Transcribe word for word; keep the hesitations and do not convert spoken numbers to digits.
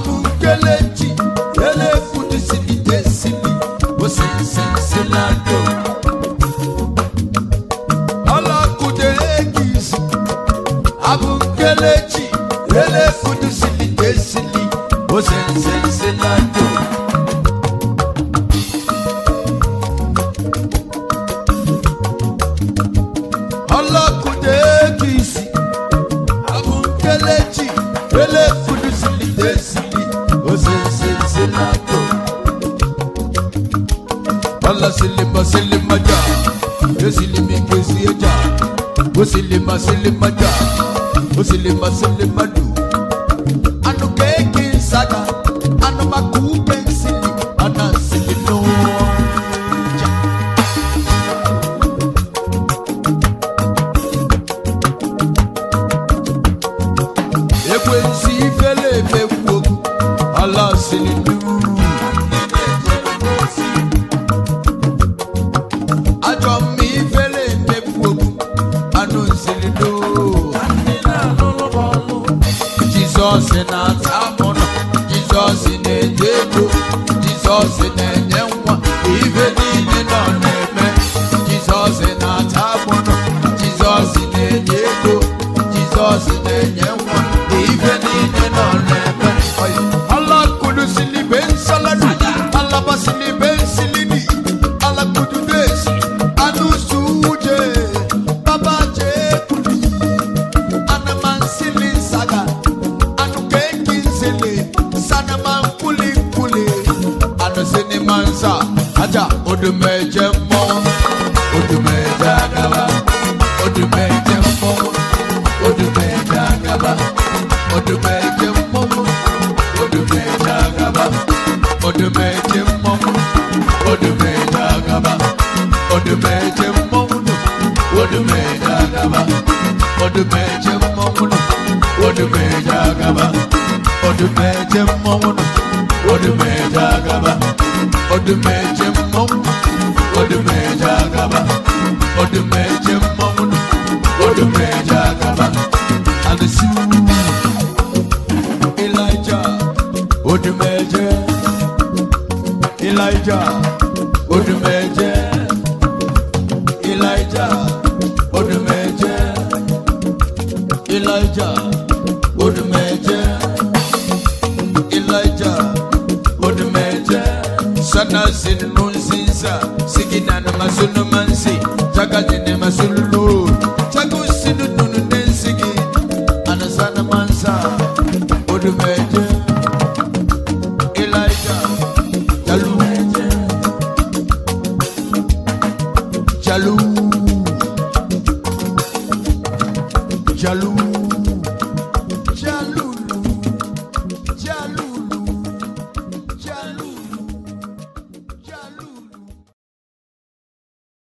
Abukelechi, ele kudu sili desili, ose senselado. Ala kudelegis, Abukelechi, ele kudu sili desili, ose senselado. Ala kudelegis, Abukelechi, ele kudu sili desili, ose senselado. Allah silima silima ja, yesilimi kesi ja, osilima silima ja, osilima silima du. Anu keki saga, anu maku pensili, ana silino ja. Ekwensi fele mewo, Allah silinu. Jesus in a tamono, Jesus in a dedo, Jesus in a nywa, even in the name. Jesus in a tamono, Jesus in a dedo, Jesus in a nywa, even in the name. Allah kudu sili ben saladu, Allah basili ben silini, Allah kudu desi, anu suje, Baba je kudu, anaman sili saga. Mansa, aja, odumeje mo, odumeje agaba, odumeje mo, odumeje agaba, odumeje mo, odumeje agaba, odumeje mo, odumeje agaba, odumeje mo, odumeje agaba, odumeje mo, odumeje agaba, odumeje mo, odumeje agaba. Odumeje mom, odumeje agaba, odumeje mom, odumeje agaba. And the sea, Elijah, odumeje, Elijah, odumeje, Elijah, odumeje, Elijah, odumeje, Elijah, odumeje. Sana sinu sinsa, sigina na masunu mansi, chaka jine masulu, chaku sinu nunu nensigi, anasana mansa, odumeje, Elijah, jalu, jalu, jalu.